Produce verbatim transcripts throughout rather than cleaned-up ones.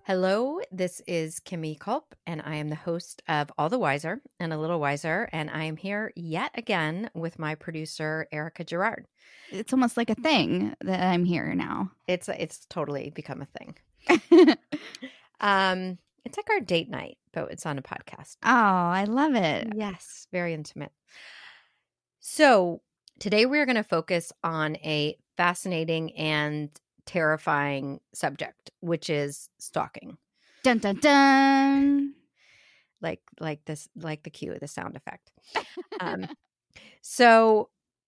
Hello, this is Kimmy Culp, and I am the host of All the Wiser and a Little Wiser, and I am here yet again with my producer, Erica Gerard. It's almost like a thing that I'm here now. It's it's totally become a thing. um, it's like our date night, but it's on a podcast. Oh, I love it. Yes, very intimate. So today we are going to focus on a fascinating and terrifying subject, which is stalking. Dun dun dun. Like like this, like the cue, the sound effect. Um, so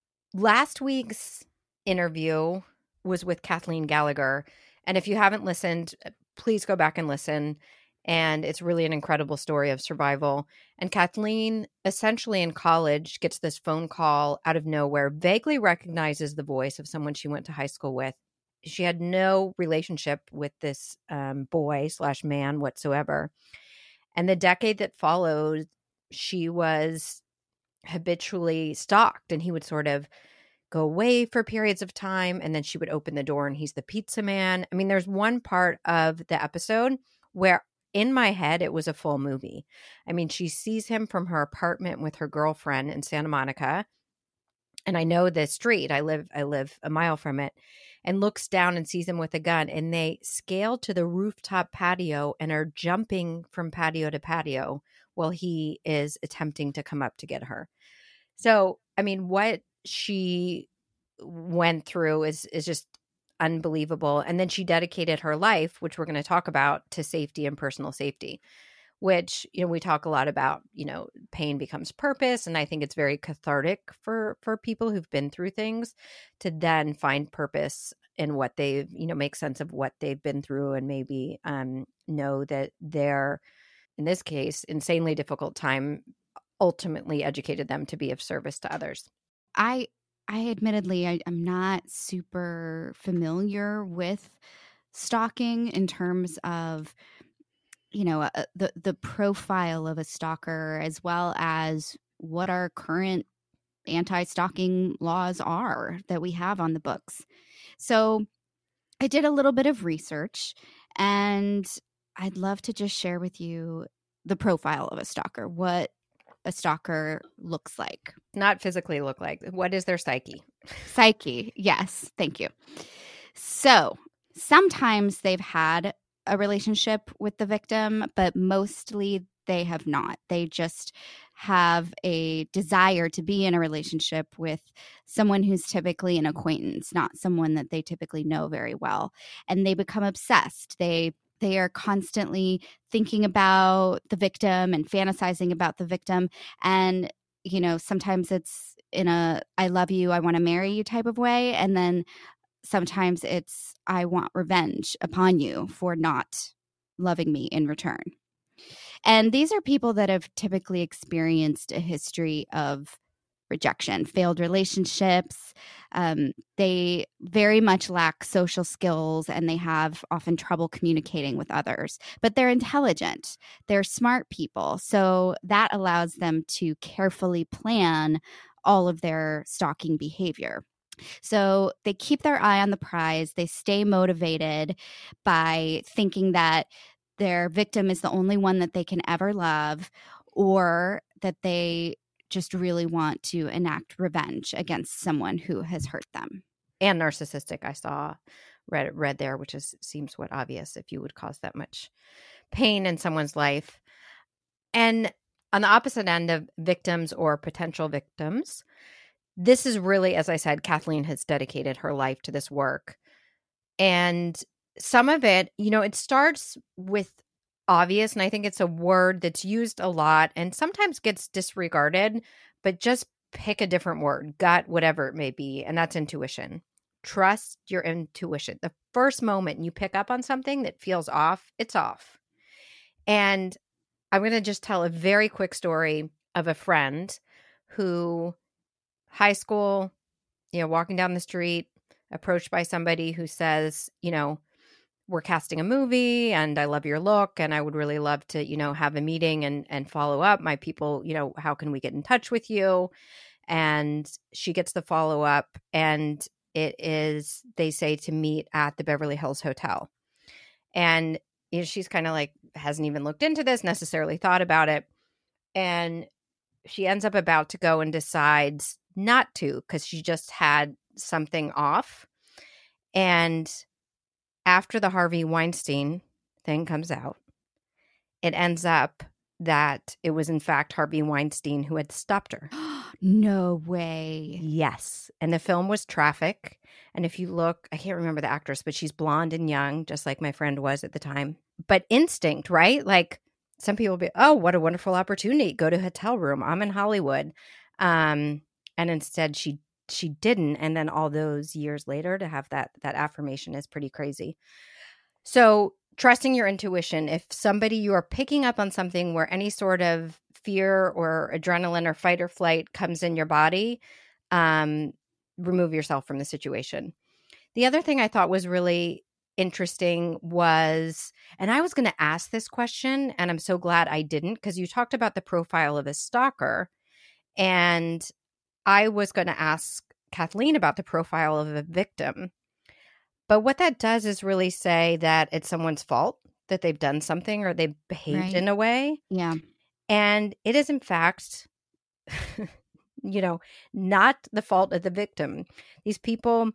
last week's interview was with Kathleen Gallagher, and if you haven't listened, please go back and listen. And it's really an incredible story of survival. And Kathleen, essentially in college, gets this phone call out of nowhere, vaguely recognizes the voice of someone she went to high school with. She had no relationship with this um, boy slash man whatsoever. And the decade that followed, she was habitually stalked, and he would sort of go away for periods of time, and then she would open the door and he's the pizza man. I mean, there's one part of the episode where in my head it was a full movie. I mean, she sees him from her apartment with her girlfriend in Santa Monica, and I know the street. I live I live a mile from it, and looks down and sees him with a gun, and they scale to the rooftop patio and are jumping from patio to patio while he is attempting to come up to get her. So, I mean, what she went through is is just unbelievable. And then she dedicated her life, which we're going to talk about, to safety and personal safety, which, you know, we talk a lot about, you know, pain becomes purpose. And I think it's very cathartic for for people who've been through things to then find purpose in what they've, you know, make sense of what they've been through, and maybe um, know that they're, in this case, insanely difficult time ultimately educated them to be of service to others. I I admittedly I, I'm not super familiar with stalking in terms of, you know, uh, the the profile of a stalker, as well as what our current anti-stalking laws are that we have on the books. So I did a little bit of research, and I'd love to just share with you the profile of a stalker, what a stalker looks like. Not physically look like. What is their psyche? Psyche. Yes. Thank you. So sometimes they've had a relationship with the victim, but mostly they have not. They just have a desire to be in a relationship with someone who's typically an acquaintance, not someone that they typically know very well. And they become obsessed. They they are constantly thinking about the victim and fantasizing about the victim. And, you know, sometimes it's in a I love you, I want to marry you type of way. And then sometimes it's I want revenge upon you for not loving me in return. And these are people that have typically experienced a history of rejection, failed relationships. Um, they very much lack social skills, and they have often trouble communicating with others. But they're intelligent. They're smart people. So that allows them to carefully plan all of their stalking behavior. So they keep their eye on the prize. They stay motivated by thinking that their victim is the only one that they can ever love, or that they just really want to enact revenge against someone who has hurt them. And narcissistic, I saw read read there, which is seems what obvious if you would cause that much pain in someone's life. And on the opposite end of victims or potential victims, this is really, as I said, Kathleen has dedicated her life to this work. And some of it, you know, it starts with obvious, and I think it's a word that's used a lot and sometimes gets disregarded, but just pick a different word, gut, whatever it may be, and that's intuition. Trust your intuition. The first moment you pick up on something that feels off, it's off. And I'm going to just tell a very quick story of a friend who, high school, you know, walking down the street, approached by somebody who says, you know, we're casting a movie and I love your look and I would really love to, you know, have a meeting and and follow up. My people, you know, how can we get in touch with you? And she gets the follow up, and it is, they say, to meet at the Beverly Hills Hotel. And you know, she's kind of like, hasn't even looked into this, necessarily thought about it. And she ends up about to go and decides not to because she just had something off. And after the Harvey Weinstein thing comes out, it ends up that it was in fact Harvey Weinstein who had stopped her. No way. Yes. And the film was Traffic. And if you look, I can't remember the actress, but she's blonde and young, just like my friend was at the time. But instinct, right? Like some people be, oh, what a wonderful opportunity. Go to a hotel room. I'm in Hollywood. Um, and instead she she didn't. And then all those years later to have that that affirmation is pretty crazy. So trusting your intuition. If somebody, you are picking up on something where any sort of fear or adrenaline or fight or flight comes in your body, um, remove yourself from the situation. The other thing I thought was really interesting was, and I was going to ask this question, and I'm so glad I didn't, because you talked about the profile of a stalker, and I was going to ask Kathleen about the profile of a victim. But what that does is really say that it's someone's fault, that they've done something or they've behaved Right. in a way. Yeah. And it is, in fact, you know, not the fault of the victim. These people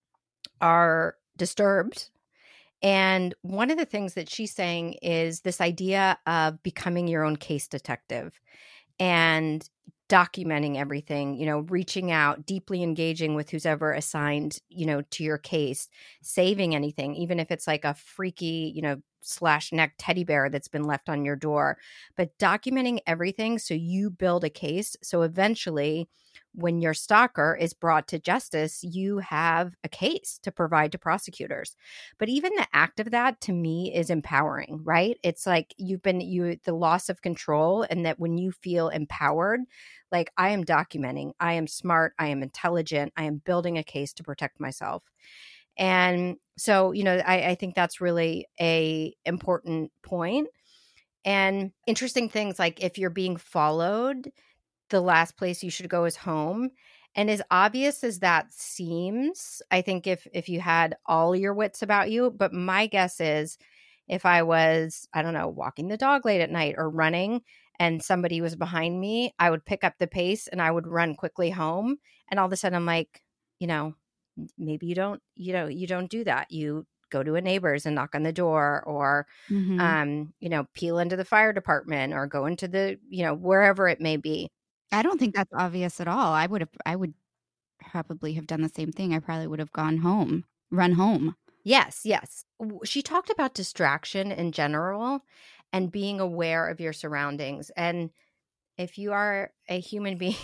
are disturbed. And one of the things that she's saying is this idea of becoming your own case detective and documenting everything, you know, reaching out, deeply engaging with who's ever assigned, you know, to your case, saving anything, even if it's like a freaky, you know, slash neck teddy bear that's been left on your door, but documenting everything so you build a case. So eventually, when your stalker is brought to justice, you have a case to provide to prosecutors. But even the act of that, to me, is empowering, right? It's like you've been, you, the loss of control, and that when you feel empowered, like I am documenting, I am smart, I am intelligent, I am building a case to protect myself. And so, you know, I, I think that's really a important point. And interesting things like if you're being followed, the last place you should go is home. And as obvious as that seems, I think if if you had all your wits about you, but my guess is if I was, I don't know, walking the dog late at night or running and somebody was behind me, I would pick up the pace and I would run quickly home. And all of a sudden I'm like, you know, maybe you don't, you know, you don't do that. You go to a neighbor's and knock on the door, or, Mm-hmm. um, you know, peel into the fire department or go into the, you know, wherever it may be. I don't think that's obvious at all. I would have, I would probably have done the same thing. I probably would have gone home, run home. Yes, yes. W- She talked about distraction in general and being aware of your surroundings. And if you are a human being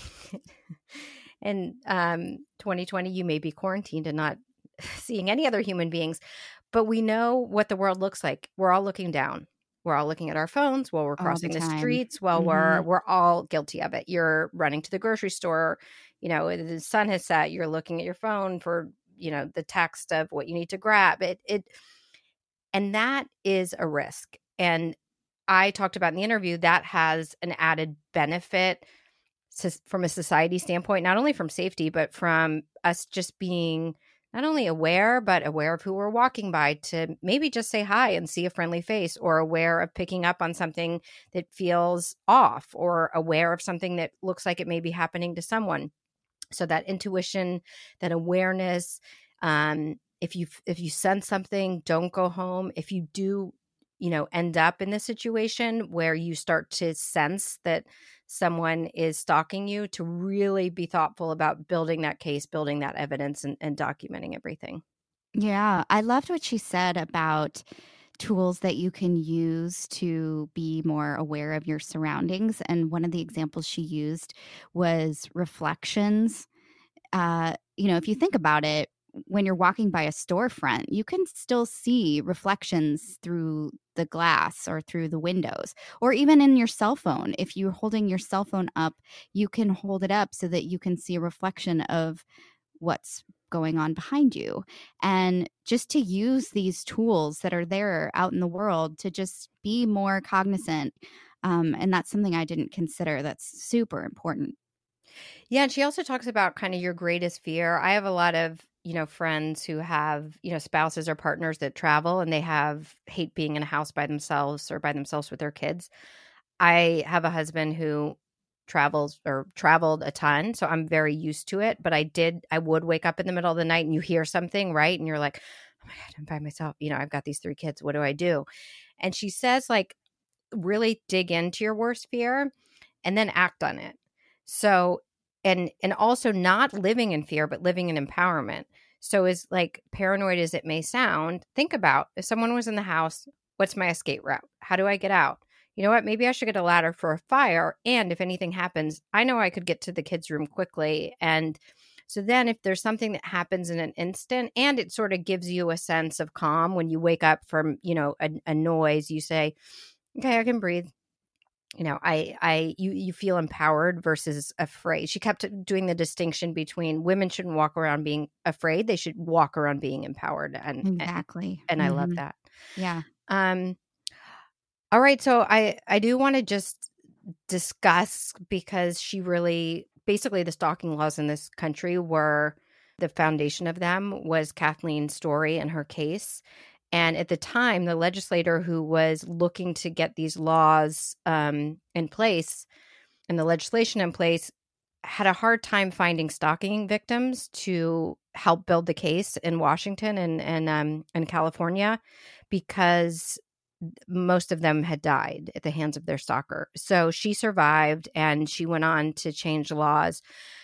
in um, twenty twenty, you may be quarantined and not seeing any other human beings, but we know what the world looks like. We're all looking down. We're all looking at our phones while we're All the crossing the, time. streets, while Mhm. we're we're all guilty of it. You're running to the grocery store, you know, the sun has set, you're looking at your phone for, you know, the text of what you need to grab. It it and that is a risk. And I talked about in the interview that has an added benefit sus- from a society standpoint, not only from safety, but from us just being not only aware, but aware of who we're walking by, to maybe just say hi and see a friendly face, or aware of picking up on something that feels off, or aware of something that looks like it may be happening to someone. So that intuition, that awareness, um, if you if you sense something, don't go home. If you do, you know, end up in this situation where you start to sense that someone is stalking you, to really be thoughtful about building that case, building that evidence, and, and documenting everything. Yeah, I loved what she said about tools that you can use to be more aware of your surroundings. And one of the examples she used was reflections. Uh, you know, if you think about it, when you're walking by a storefront, you can still see reflections through the glass or through the windows, or even in your cell phone. If you're holding your cell phone up, you can hold it up so that you can see a reflection of what's going on behind you. And just to use these tools that are there out in the world to just be more cognizant. Um, and that's something I didn't consider. That's super important. Yeah, and she also talks about kind of your greatest fear. I have a lot of you know, friends who have, you know, spouses or partners that travel and they have hate being in a house by themselves or by themselves with their kids. I have a husband who travels or traveled a ton, so I'm very used to it. But I did, I would wake up in the middle of the night and you hear something, right? And you're like, oh my God, I'm by myself. You know, I've got these three kids. What do I do? And she says, like, really dig into your worst fear and then act on it. So, and and also not living in fear, but living in empowerment. So, as like paranoid as it may sound, think about if someone was in the house, what's my escape route? How do I get out? You know what? Maybe I should get a ladder for a fire. And if anything happens, I know I could get to the kids' room quickly. And so then if there's something that happens in an instant, and it sort of gives you a sense of calm when you wake up from, you know, a, a noise, you say, okay, I can breathe. You know, I, I, you, you feel empowered versus afraid. She kept doing the distinction between women shouldn't walk around being afraid. They should walk around being empowered. And Exactly. And, and mm-hmm. I love that. Yeah. Um, all right. So I, I do want to just discuss, because she really, basically the stalking laws in this country were, the foundation of them was Kathleen's story and her case. And at the time, the legislator who was looking to get these laws um, in place and the legislation in place had a hard time finding stalking victims to help build the case in Washington and and um, in California, because most of them had died at the hands of their stalker. So she survived and she went on to change laws.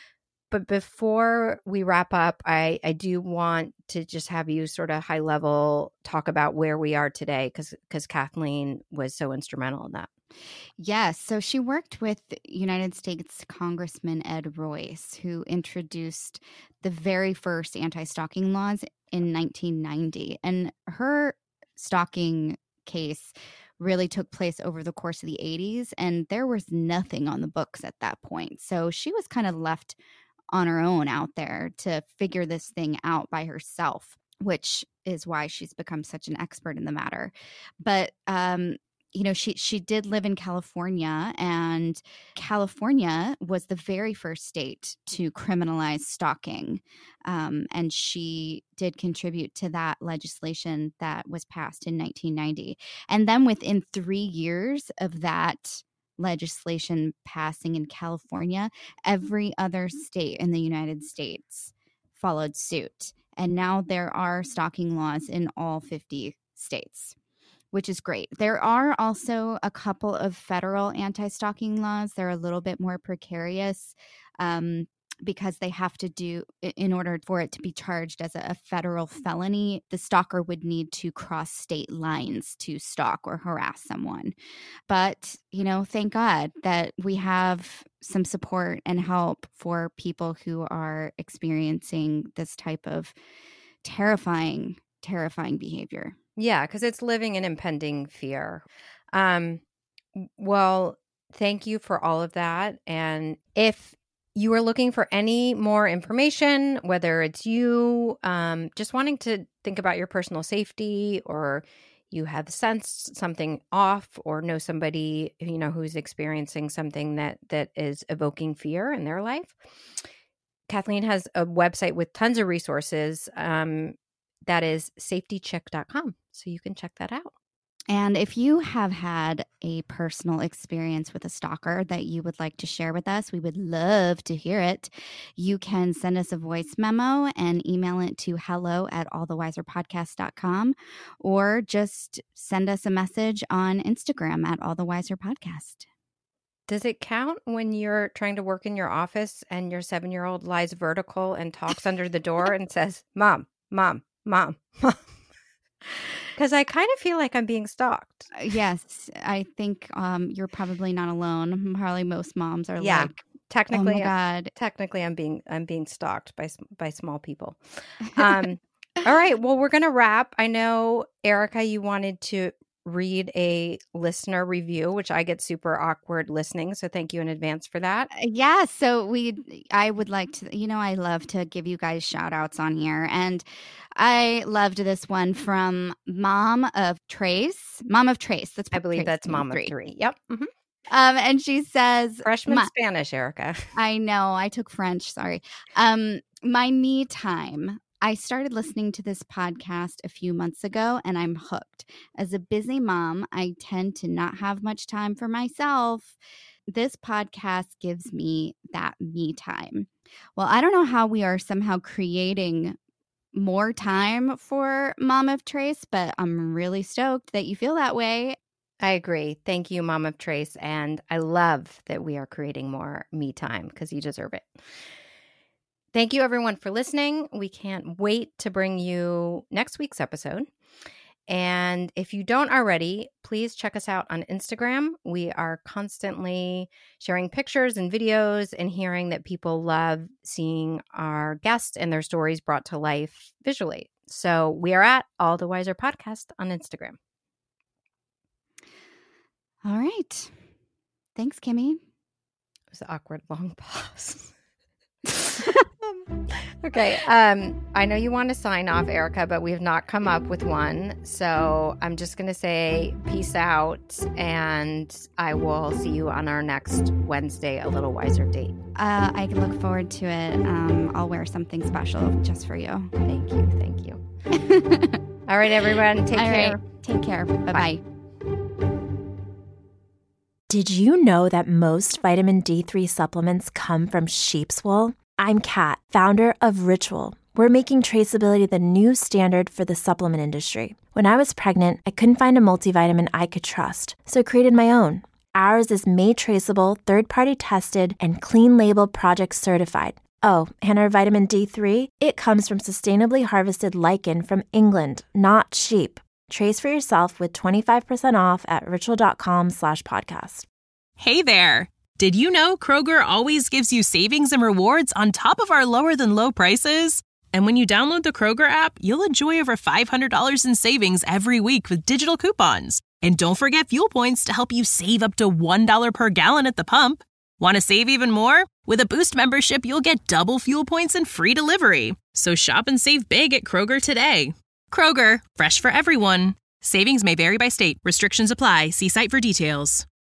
But before we wrap up, I, I do want to just have you sort of high level talk about where we are today, because because Kathleen was so instrumental in that. Yes. So she worked with United States Congressman Ed Royce, who introduced the very first anti-stalking laws in nineteen ninety. And her stalking case really took place over the course of the eighties, and there was nothing on the books at that point. So she was kind of left on her own out there to figure this thing out by herself, which is why she's become such an expert in the matter. But, um, you know, she, she did live in California, and California was the very first state to criminalize stalking. Um, and she did contribute to that legislation that was passed in nineteen ninety. And then within three years of that legislation passing in California, every other state in the United States followed suit. And now there are stalking laws in all fifty states, which is great. There are also a couple of federal anti-stalking laws. They're a little bit more precarious um, because they have to do, in order for it to be charged as a federal felony, the stalker would need to cross state lines to stalk or harass someone. But, you know, thank God that we have some support and help for people who are experiencing this type of terrifying, terrifying behavior. Yeah, because it's living in impending fear. Um, well, thank you for all of that. And if you are looking for any more information, whether it's you um, just wanting to think about your personal safety, or you have sensed something off, or know somebody, you know, who's experiencing something that that is evoking fear in their life, Kathleen has a website with tons of resources. Um, that is safety chick dot com. So you can check that out. And if you have had a personal experience with a stalker that you would like to share with us, we would love to hear it. You can send us a voice memo and email it to hello at all the wiser podcast dot com, or just send us a message on Instagram at all the wiser podcast. Does it count when you're trying to work in your office and your seven-year-old lies vertical and talks under the door and says, Mom, Mom, Mom, Mom? Because I kind of feel like I'm being stalked. Yes, I think um, you're probably not alone. Probably most moms are yeah, like, technically, oh my God. Technically, I'm being I'm being stalked by by small people. Um, all right, well, we're gonna wrap. I know, Erica, you wanted to read a listener review, which I get super awkward listening. So thank you in advance for that. Yeah. So we, I would like to, you know, I love to give you guys shout outs on here. And I loved this one from Mom of Trace. Mom of Trace. That's I believe Trace that's Mom three. of Three. Yep. Mm-hmm. Um, and she says, freshman my, Spanish, Erica. I know. I took French. Sorry. Um, my me time. I started listening to this podcast a few months ago and I'm hooked. As a busy mom, I tend to not have much time for myself. This podcast gives me that me time. Well, I don't know how we are somehow creating more time for Mom of Trace, but I'm really stoked that you feel that way. I agree. Thank you, Mom of Trace. And I love that we are creating more me time because you deserve it. Thank you, everyone, for listening. We can't wait to bring you next week's episode. And if you don't already, please check us out on Instagram. We are constantly sharing pictures and videos and hearing that people love seeing our guests and their stories brought to life visually. So we are at All the Wiser Podcast on Instagram. All right. Thanks, Kimmy. It was an awkward long pause. Okay. Um, I know you want to sign off, Erica, but we have not come up with one. So I'm just going to say peace out, and I will see you on our next Wednesday, A Little Wiser date. Uh, I can look forward to it. Um, I'll wear something special just for you. Thank you. Thank you. All right, everyone. Take All care. Right. Take care. Bye-bye. Bye. Did you know that most vitamin D three supplements come from sheep's wool? I'm Kat, founder of Ritual. We're making traceability the new standard for the supplement industry. When I was pregnant, I couldn't find a multivitamin I could trust, so I created my own. Ours is made traceable, third-party tested, and clean label project certified. Oh, and our vitamin D three? It comes from sustainably harvested lichen from England, not sheep. Trace for yourself with twenty-five percent off at ritual.com slash podcast. Hey there. Did you know Kroger always gives you savings and rewards on top of our lower than low prices? And when you download the Kroger app, you'll enjoy over five hundred dollars in savings every week with digital coupons. And don't forget fuel points to help you save up to one dollar per gallon at the pump. Want to save even more? With a Boost membership, you'll get double fuel points and free delivery. So shop and save big at Kroger today. Kroger, fresh for everyone. Savings may vary by state. Restrictions apply. See site for details.